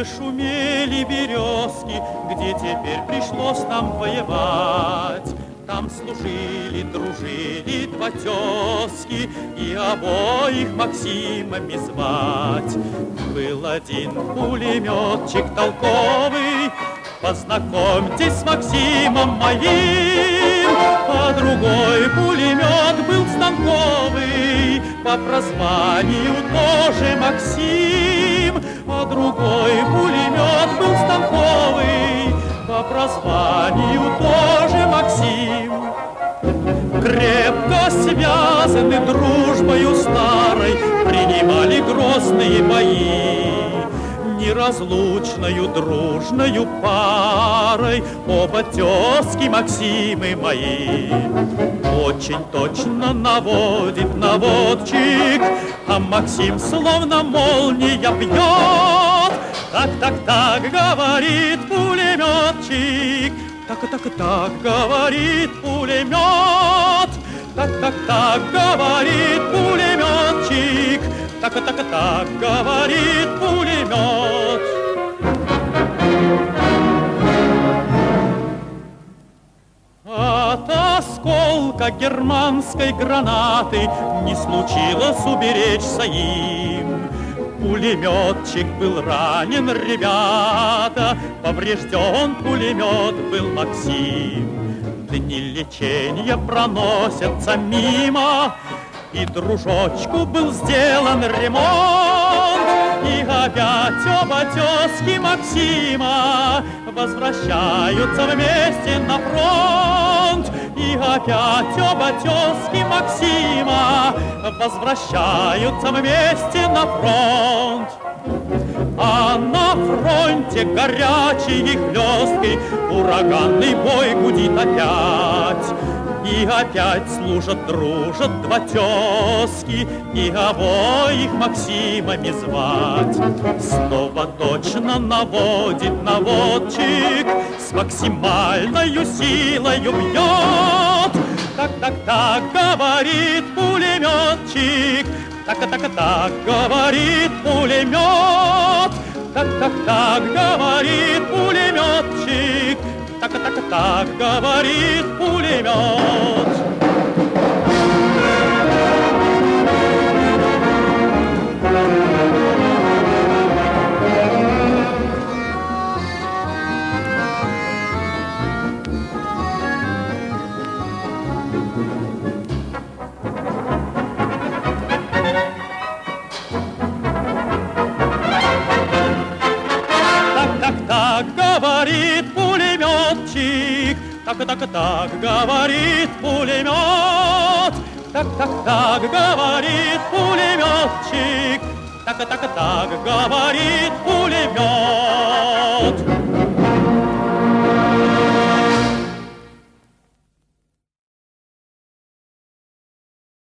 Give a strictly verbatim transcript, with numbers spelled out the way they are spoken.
где шумели березки, где теперь пришлось нам воевать. Там служили, дружили два тезки, и обоих Максимами звать. Был один пулеметчик толковый, познакомьтесь с Максимом моим. А другой пулемет был станковый, по прозванию тоже Максим. А другой пулемет был станковый, по прозванию тоже Максим. Крепко связаны дружбою старой, принимали грозные бои. Неразлучною дружною парой оба тезки Максимы мои. Очень точно наводит наводчик, а Максим словно молния бьет. Так, так, так, говорит пулеметчик, так, так, так, говорит пулемет. Так, так, так, говорит пулеметчик, так, так, так, говорит пулемет. От осколка германской гранаты не случилось уберечься им. Пулеметчик был ранен, ребята, поврежден пулемет был Максим. Дни лечения проносятся мимо, и дружочку был сделан ремонт. И опять оба тезки Максима возвращаются вместе на фронт. И опять оба тезки Максима возвращаются вместе на фронт. А на фронте горячий и хлесткий ураганный бой гудит опять. И опять служат, дружат два тезки, и обоих Максимами звать. Снова точно наводит наводчик, с максимальною силою бьет. Так, так, так, говорит пулеметчик, так, так, так, говорит пулемет. Так, так, так, говорит пулеметчик, так, так, так, говорит пулемет. Говорит пулеметчик, так, так, так, говорит пулемет. Так, так, так, говорит пулеметчик, так, так, так, говорит пулемет.